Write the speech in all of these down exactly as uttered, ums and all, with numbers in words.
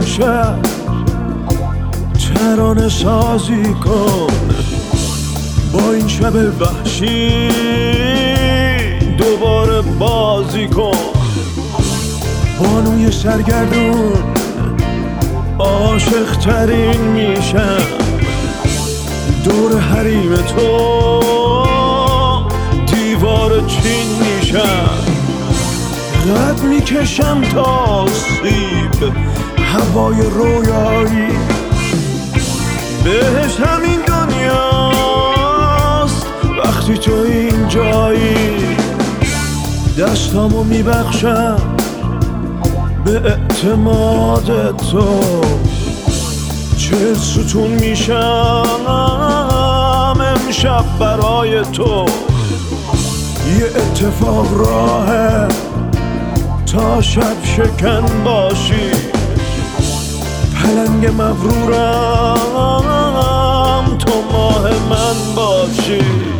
امشب ترانه سازی کن با این شب وحشی، دوباره بازی کن. بانوی سرگردون عاشق ترین میشم، دور حریم تو دیوار چین میشم. قد میکشم تا سیب هوای رویایی، بهش همین دنیاست وقتی تو اینجایی. دستامو میبخشم به اعتماد تو، چه ستون میشم امشب برای تو. یه اتفاق راهه تا شب شکن باشی، پلنگ مغرورم تو ماه من باشی.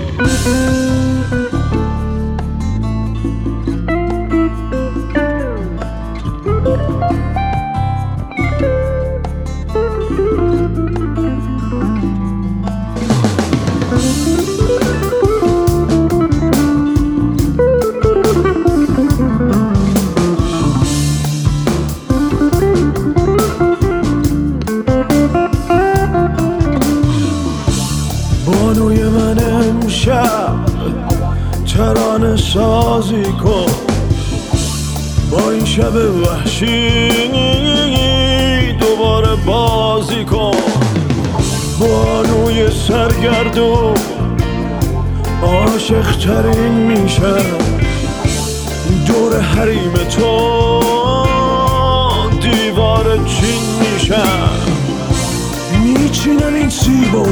بانوی من امشب ترانه سازی کن با این شب وحشی، دوباره بازی کن. بانوی سرگردون عاشق ترین میشم، دور حریم تو دیوار چین میشم. میچینم این سیبو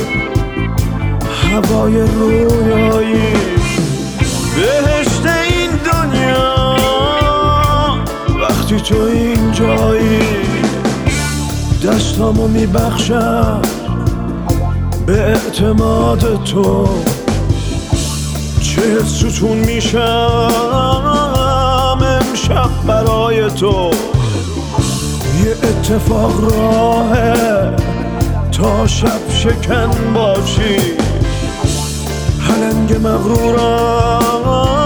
هوای رویایی، بهشت این دنیا وقتی تو اینجایی. دستامو میبخشم به اعتماد تو، چه ستون میشم امشب برای تو. یه اتفاق راهه تا شب شکن باشی، پلنگ مغرورم